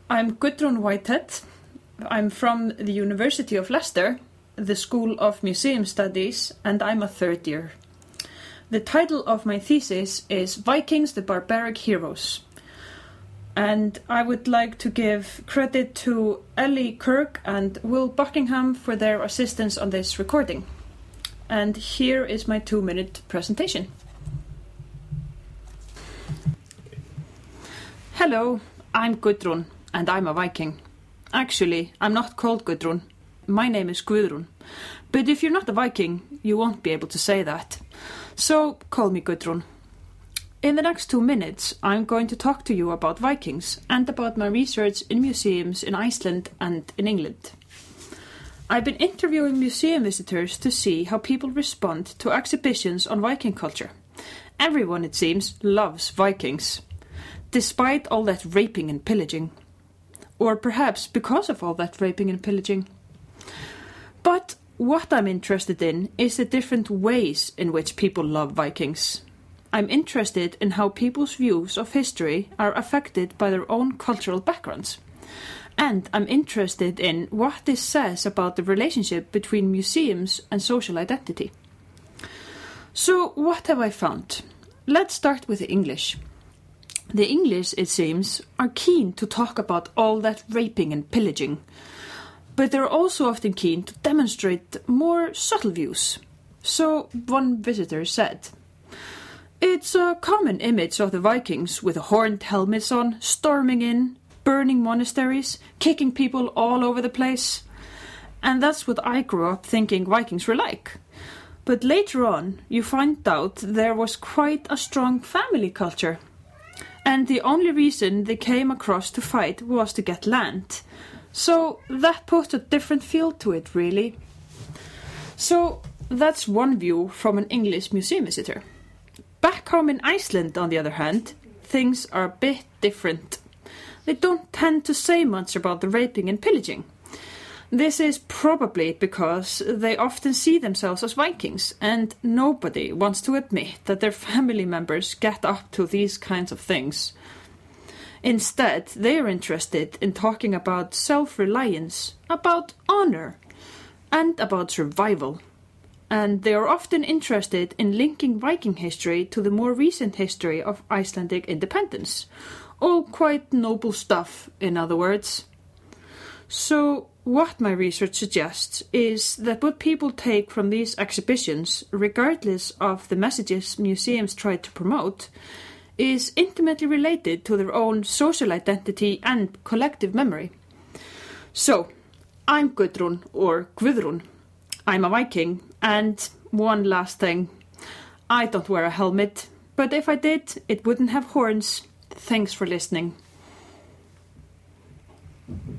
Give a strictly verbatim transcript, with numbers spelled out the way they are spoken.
I'm Gudrun Whitehead. I'm from the University of Leicester, the School of Museum Studies, and I'm a third year. The title of my thesis is Vikings, the Barbaric Heroes. And I would like to give credit to Ellie Kirk and Will Buckingham for their assistance on this recording. And here is my two-minute presentation. Hello, I'm Gudrun, and I'm a Viking. Actually, I'm not called Gudrun. My name is Guðrún. But if you're not a Viking, you won't be able to say that. So, call me Gudrun. In the next two minutes, I'm going to talk to you about Vikings and about my research in museums in Iceland and in England. I've been interviewing museum visitors to see how people respond to exhibitions on Viking culture. Everyone, it seems, loves Vikings, despite all that raping and pillaging. Or perhaps because of all that raping and pillaging. But what I'm interested in is the different ways in which people love Vikings. I'm interested in how people's views of history are affected by their own cultural backgrounds. And I'm interested in what this says about the relationship between museums and social identity. So, what have I found? Let's start with the English. The English, it seems, are keen to talk about all that raping and pillaging. But they're also often keen to demonstrate more subtle views. So, one visitor said, "It's a common image of the Vikings with horned helmets on, storming in, burning monasteries, kicking people all over the place. And that's what I grew up thinking Vikings were like. But later on, you find out there was quite a strong family culture. And the only reason they came across to fight was to get land. So that put a different feel to it, really." So that's one view from an English museum visitor. Back home in Iceland, on the other hand, things are a bit different. They don't tend to say much about the raping and pillaging. This is probably because they often see themselves as Vikings, and nobody wants to admit that their family members get up to these kinds of things. Instead, they are interested in talking about self-reliance, about honor, and about survival. And they are often interested in linking Viking history to the more recent history of Icelandic independence. All quite noble stuff, in other words. So, what my research suggests is that what people take from these exhibitions, regardless of the messages museums try to promote, is intimately related to their own social identity and collective memory. So, I'm Gudrun, or Guðrún. I'm a Viking, and one last thing. I don't wear a helmet, but if I did, it wouldn't have horns. Thanks for listening.